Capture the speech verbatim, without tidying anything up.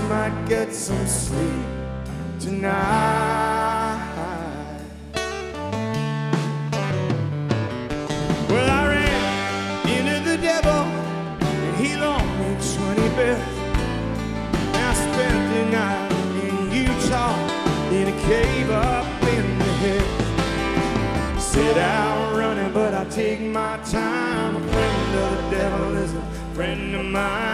might get some sleep tonight. Well, I ran into the devil and he loaned me twenty bills. I spent the night in Utah in a cave up in the hills. Set out running, but I take my time. A friend of the devil is a friend of mine.